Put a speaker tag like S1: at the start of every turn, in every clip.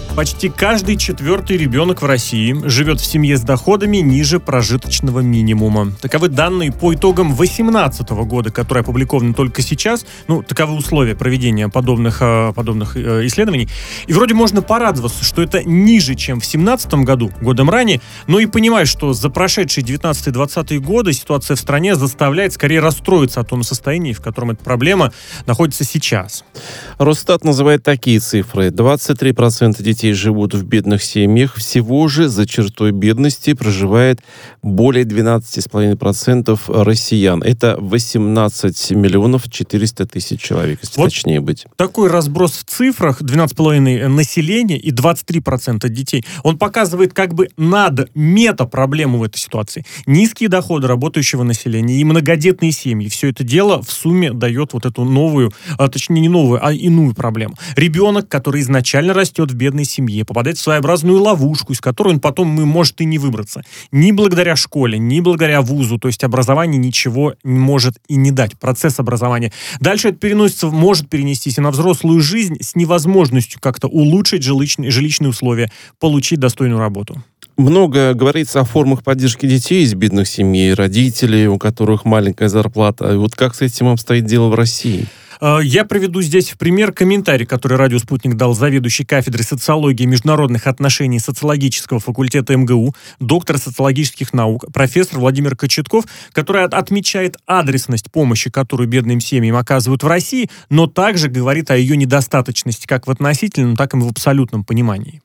S1: Почти каждый четвертый ребенок в России живет в семье с доходами ниже прожиточного минимума. Таковы данные по итогам 2018 года, которые опубликованы только сейчас. Таковы условия проведения подобных исследований. И вроде можно порадоваться, что это ниже, чем в 2017 году, годом ранее, но и понимать, что за прошедшие 19-20 годы ситуация в стране заставляет скорее расстроиться о том состоянии, в котором эта проблема находится сейчас.
S2: Росстат называет такие цифры. 23% детей живут в бедных семьях. Всего же за чертой бедности проживает более 12,5% россиян. Это 18 миллионов 400 тысяч человек, если точнее быть.
S1: Такой разброс в цифрах, 12,5% населения и 23% детей, он показывает как бы мета-проблему в этой ситуации. Низкие доходы работающего населения и многодетные семьи. Все это дело в сумме дает вот эту новую, точнее не новую, а иную проблему. Ребенок, который изначально растет в бедной семье, попадает в своеобразную ловушку, из которой он потом может и не выбраться. Ни благодаря школе, ни благодаря вузу, то есть образование ничего не может и не дать. Процесс образования. Дальше это может перенестись и на взрослую жизнь с невозможностью как-то улучшить жилищные условия, получить достойную работу.
S2: Много говорится о формах поддержки детей из бедных семей, родителей, у которых маленькая зарплата. Вот как с этим обстоит дело в России?
S1: Я приведу здесь в пример комментарий, который «Радио Спутник» дал заведующий кафедрой социологии и международных отношений социологического факультета МГУ, доктор социологических наук, профессор Владимир Кочетков, который отмечает адресность помощи, которую бедным семьям оказывают в России, но также говорит о ее недостаточности как в относительном, так и в абсолютном понимании.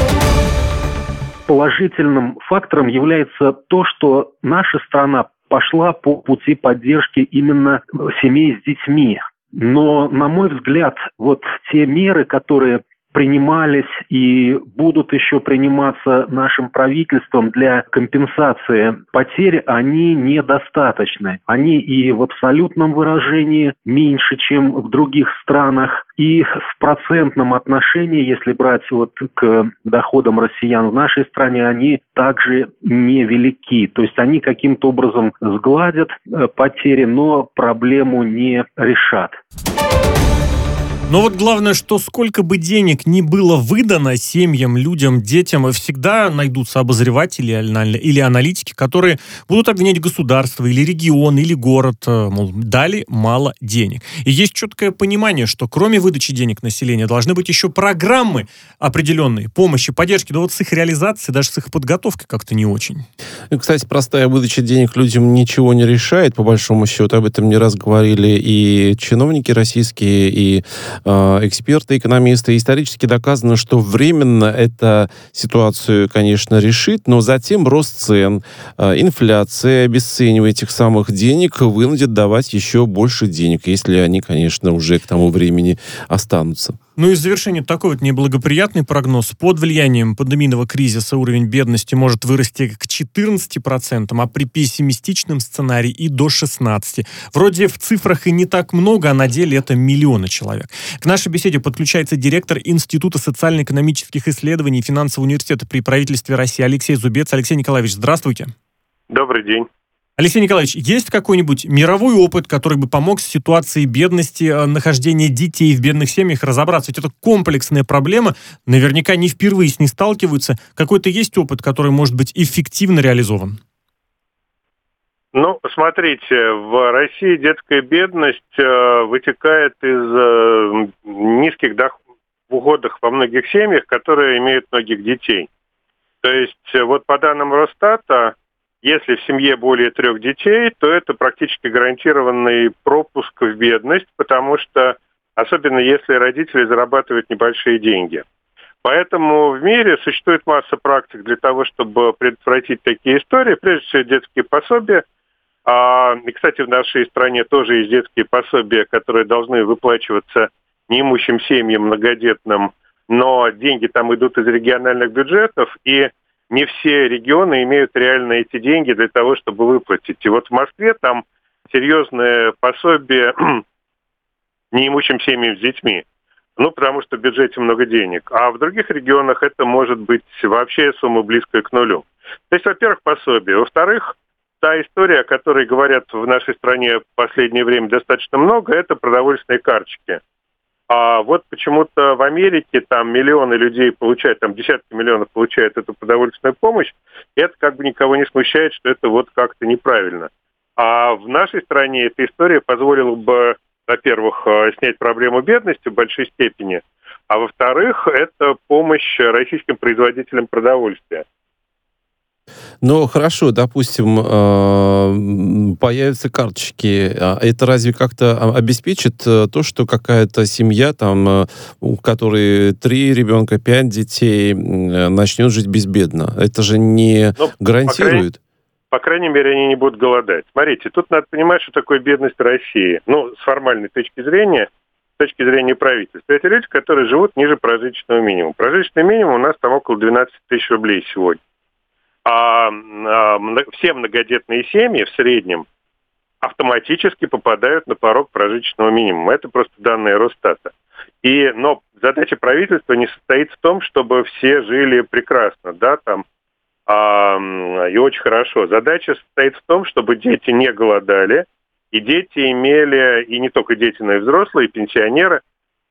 S3: Положительным фактором является то, что наша страна пошла по пути поддержки именно семей с детьми. Но, на мой взгляд, вот те меры, которые принимались и будут еще приниматься нашим правительством для компенсации потерь, они недостаточны. Они и в абсолютном выражении меньше, чем в других странах, и в процентном отношении, если брать к доходам россиян в нашей стране, они также невелики. То есть они каким-то образом сгладят потери, но проблему не решат.
S1: Но главное, что сколько бы денег ни было выдано семьям, людям, детям, всегда найдутся обозреватели или аналитики, которые будут обвинять государство или регион, или город, мол, дали мало денег. И есть четкое понимание, что кроме выдачи денег населению должны быть еще программы определенные, помощи, поддержки, но с их реализацией, даже с их подготовкой как-то не очень.
S2: И, кстати, простая выдача денег людям ничего не решает, по большому счету. Об этом не раз говорили и чиновники российские, и эксперты, экономисты. Исторически доказано, что временно эта ситуацию, конечно, решит, но затем рост цен, инфляция, обесценивание этих самых денег вынудит давать еще больше денег, если они, конечно, уже к тому времени останутся.
S1: И в завершение такой неблагоприятный прогноз. Под влиянием пандемийного кризиса уровень бедности может вырасти к 14%, а при пессимистичном сценарии и до 16%. Вроде в цифрах и не так много, а на деле это миллионы человек. К нашей беседе подключается директор Института социально-экономических исследований и финансового университета при правительстве России Алексей Зубец. Алексей Николаевич, здравствуйте.
S4: Добрый день.
S1: Алексей Николаевич, есть какой-нибудь мировой опыт, который бы помог с ситуацией бедности, нахождения детей в бедных семьях разобраться? Ведь это комплексная проблема, наверняка не впервые с ней сталкиваются. Какой-то есть опыт, который может быть эффективно реализован?
S4: Смотрите, в России детская бедность вытекает из низких доходов во многих семьях, которые имеют многих детей. То есть по данным Росстата, если в семье более 3 детей, то это практически гарантированный пропуск в бедность, потому что, особенно если родители зарабатывают небольшие деньги. Поэтому в мире существует масса практик для того, чтобы предотвратить такие истории. Прежде всего, детские пособия. И, кстати, в нашей стране тоже есть детские пособия, которые должны выплачиваться неимущим семьям, многодетным, но деньги там идут из региональных бюджетов, и не все регионы имеют реально эти деньги для того, чтобы выплатить. И в Москве там серьезное пособие неимущим семьям с детьми. Потому что в бюджете много денег. А в других регионах это может быть вообще сумма близкая к нулю. То есть, во-первых, пособие. Во-вторых, та история, о которой говорят в нашей стране в последнее время достаточно много, это продовольственные карточки. А вот почему-то в Америке там миллионы людей получают, там десятки миллионов получают эту продовольственную помощь, и это как бы никого не смущает, что это вот как-то неправильно. А в нашей стране эта история позволила бы, во-первых, снять проблему бедности в большой степени, а во-вторых, это помощь российским производителям продовольствия.
S2: Ну, хорошо, допустим, появятся карточки. Это разве как-то обеспечит то, что какая-то семья, там, у которой 3 ребенка, 5 детей, начнет жить безбедно? Это же не гарантирует?
S4: По крайней мере, они не будут голодать. Смотрите, тут надо понимать, что такое бедность в России. Ну, с формальной точки зрения правительства. Это люди, которые живут ниже прожиточного минимума. Прожиточный минимум у нас там около 12 тысяч рублей сегодня. Все многодетные семьи в среднем автоматически попадают на порог прожиточного минимума. Это просто данные Росстата. Но задача правительства не состоит в том, чтобы все жили прекрасно, да, там, и очень хорошо. Задача состоит в том, чтобы дети не голодали, и дети имели, и не только дети, но и взрослые, и пенсионеры,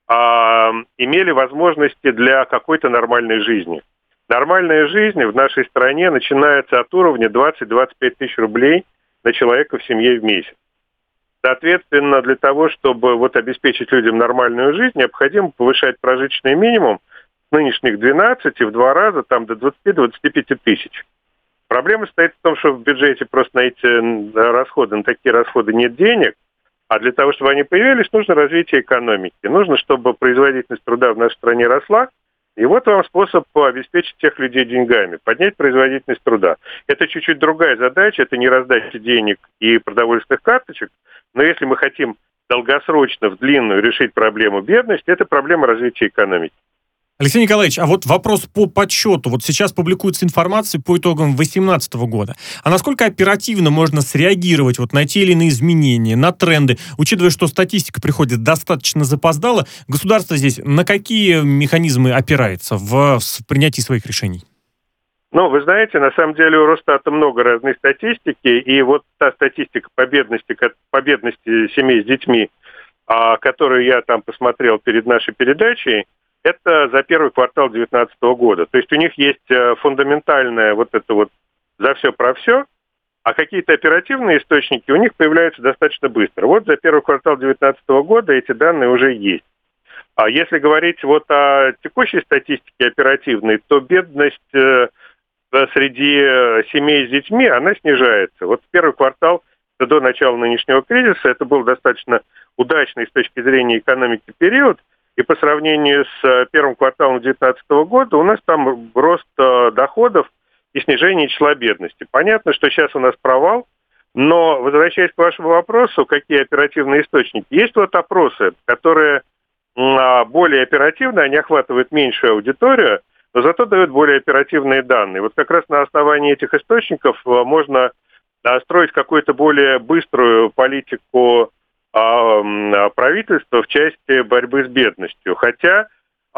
S4: имели возможности для какой-то нормальной жизни. Нормальная жизнь в нашей стране начинается от уровня 20-25 тысяч рублей на человека в семье в месяц. Соответственно, для того, чтобы обеспечить людям нормальную жизнь, необходимо повышать прожиточный минимум с нынешних 12 в 2 раза там, до 20-25 тысяч. Проблема состоит в том, что в бюджете просто на такие расходы нет денег, а для того, чтобы они появились, нужно развитие экономики. Нужно, чтобы производительность труда в нашей стране росла. И вот вам способ обеспечить тех людей деньгами, поднять производительность труда. Это чуть-чуть другая задача, это не раздача денег и продовольственных карточек, но если мы хотим долгосрочно, в длинную решить проблему бедности, это проблема развития экономики.
S1: Алексей Николаевич, а вот вопрос по подсчету. Вот сейчас публикуется информация по итогам 2018 года. А насколько оперативно можно среагировать на те или иные изменения, на тренды, учитывая, что статистика приходит достаточно запоздало, государство здесь на какие механизмы опирается в принятии своих решений?
S4: Ну, вы знаете, на самом деле у Росстата много разной статистики, и вот та статистика по бедности семей с детьми, которую я там посмотрел перед нашей передачей, это за первый квартал 2019 года. То есть у них есть фундаментальное за все про все, а какие-то оперативные источники у них появляются достаточно быстро. Вот за первый квартал 2019 года эти данные уже есть. А если говорить о текущей статистике оперативной, то бедность среди семей с детьми, она снижается. Вот первый квартал до начала нынешнего кризиса это был достаточно удачный с точки зрения экономики период, и по сравнению с первым кварталом 2019 года у нас там рост доходов и снижение числа бедности. Понятно, что сейчас у нас провал, но, возвращаясь к вашему вопросу, какие оперативные источники, есть опросы, которые более оперативно, они охватывают меньшую аудиторию, но зато дают более оперативные данные. Вот как раз на основании этих источников можно строить какую-то более быструю политику правительства в части борьбы с бедностью. Хотя,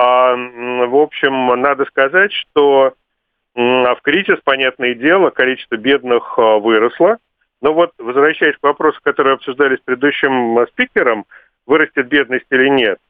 S4: в общем, надо сказать, что в кризис, понятное дело, количество бедных выросло. Но вот, возвращаясь к вопросу, который обсуждали с предыдущим спикером, вырастет бедность или нет.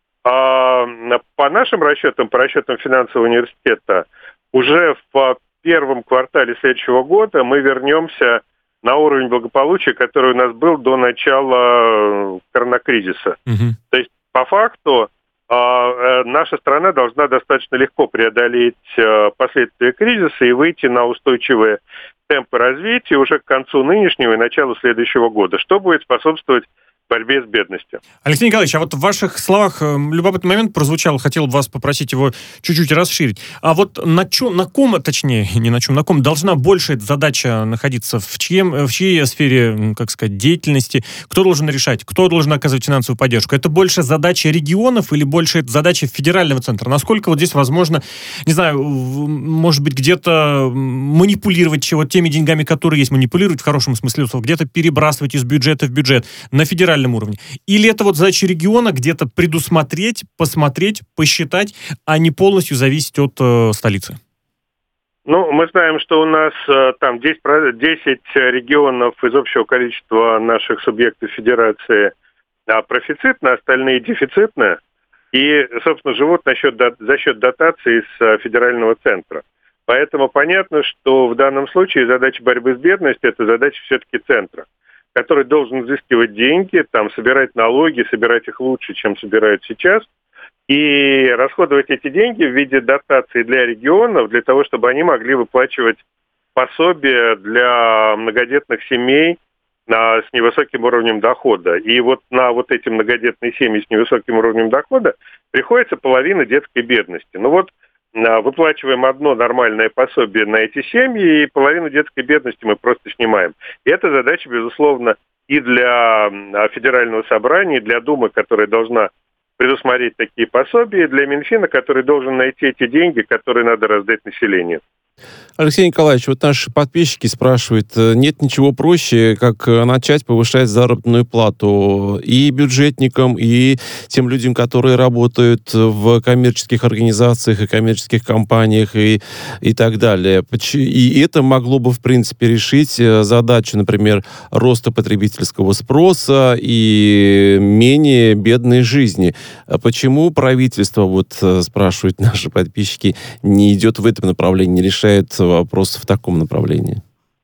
S4: По нашим расчетам, по расчетам финансового университета, уже в первом квартале следующего года мы вернемся на уровень благополучия, который у нас был до начала коронакризиса. То есть, по факту, наша страна должна достаточно легко преодолеть последствия кризиса и выйти на устойчивые темпы развития уже к концу нынешнего и началу следующего года, что будет способствовать борьбе с бедностью.
S1: Алексей Николаевич, а вот в ваших словах любопытный момент прозвучал, хотел бы вас попросить его чуть-чуть расширить. А вот на ком должна больше эта задача находиться? В чьей сфере, деятельности? Кто должен решать? Кто должен оказывать финансовую поддержку? Это больше задача регионов или больше это задача федерального центра? Насколько здесь возможно, не знаю, может быть, где-то манипулировать теми деньгами, которые есть, манипулировать в хорошем смысле слова, где-то перебрасывать из бюджета в бюджет на федеральном уровне? Или это задача региона где-то предусмотреть, посмотреть, посчитать, а не полностью зависеть от столицы?
S4: Ну, мы знаем, что у нас там 10 регионов из общего количества наших субъектов федерации профицитно, остальные дефицитные. и, собственно, живут за счет дотаций из федерального центра. Поэтому понятно, что в данном случае задача борьбы с бедностью – это задача все-таки центра, который должен взыскивать деньги, там, собирать налоги, собирать их лучше, чем собирают сейчас, и расходовать эти деньги в виде дотаций для регионов, для того, чтобы они могли выплачивать пособия для многодетных семей с невысоким уровнем дохода. И вот на вот эти многодетные семьи с невысоким уровнем дохода приходится половина детской бедности. Ну вот выплачиваем одно нормальное пособие на эти семьи, и половину детской бедности мы просто снимаем. И это задача, безусловно, и для Федерального собрания, и для Думы, которая должна предусмотреть такие пособия, и для Минфина, который должен найти эти деньги, которые надо раздать населению.
S2: Алексей Николаевич, вот наши подписчики спрашивают, нет ничего проще, как начать повышать заработную плату и бюджетникам, и тем людям, которые работают в коммерческих организациях и коммерческих компаниях и так далее. И это могло бы, в принципе, решить задачу, например, роста потребительского спроса и менее бедной жизни. Почему правительство, вот спрашивают наши подписчики, не идет в этом направлении, не решает вопрос в таком направлении?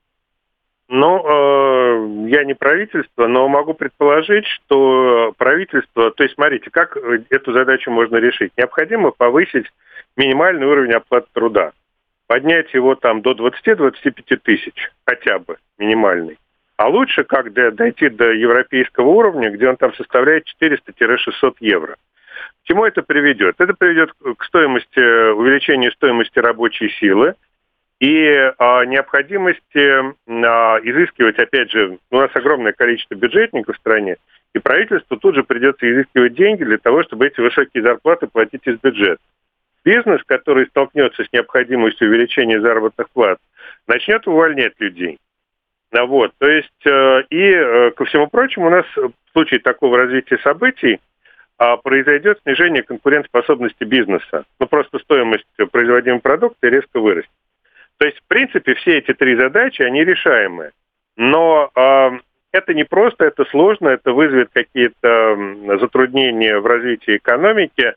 S4: Ну, я не правительство, но могу предположить, что правительство... То есть, смотрите, как эту задачу можно решить? Необходимо повысить минимальный уровень оплаты труда. Поднять его там до 20-25 тысяч, хотя бы минимальный. А лучше как дойти до европейского уровня, где он там составляет 400-600 евро. К чему это приведет? Это приведет к увеличению стоимости рабочей силы и необходимости изыскивать, опять же, у нас огромное количество бюджетников в стране, и правительству тут же придется изыскивать деньги для того, чтобы эти высокие зарплаты платить из бюджета. Бизнес, который столкнется с необходимостью увеличения заработных плат, начнет увольнять людей. Вот. То есть, ко всему прочему, у нас в случае такого развития событий произойдет снижение конкурентоспособности бизнеса. Ну, просто стоимость производимого продукта резко вырастет. То есть, в принципе, все эти три задачи, они решаемые. Но это не просто, это сложно, это вызовет какие-то затруднения в развитии экономики.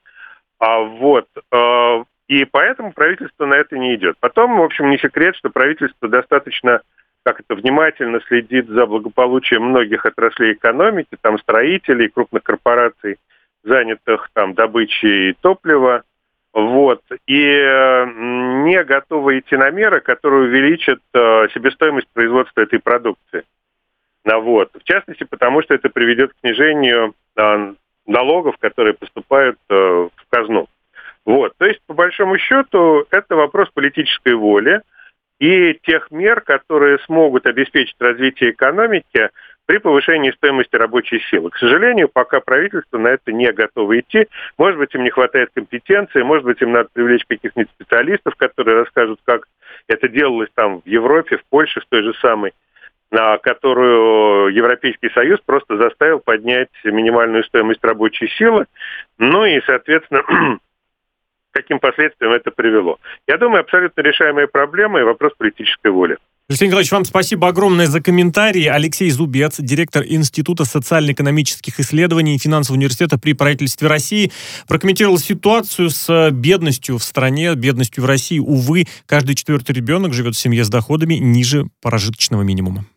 S4: И поэтому правительство на это не идет. Потом, в общем, не секрет, что правительство достаточно внимательно следит за благополучием многих отраслей экономики, там строителей, крупных корпораций, занятых там добычей топлива, и не готовы идти на меры, которые увеличат себестоимость производства этой продукции. В частности, потому что это приведет к снижению налогов, которые поступают в казну. То есть, по большому счету, это вопрос политической воли и тех мер, которые смогут обеспечить развитие экономики при повышении стоимости рабочей силы. К сожалению, пока правительство на это не готово идти. Может быть, им не хватает компетенции, может быть, им надо привлечь каких-нибудь специалистов, которые расскажут, как это делалось там в Европе, в Польше, в той же самой, которую Европейский Союз просто заставил поднять минимальную стоимость рабочей силы. Ну и, соответственно, каким последствиям это привело. Я думаю, абсолютно решаемая проблема и вопрос политической воли.
S1: Алексей Николаевич, вам спасибо огромное за комментарии. Алексей Зубец, директор Института социально-экономических исследований и финансового университета при правительстве России, прокомментировал ситуацию с бедностью в стране, бедностью в России. Увы, каждый четвертый ребенок живет в семье с доходами ниже прожиточного минимума.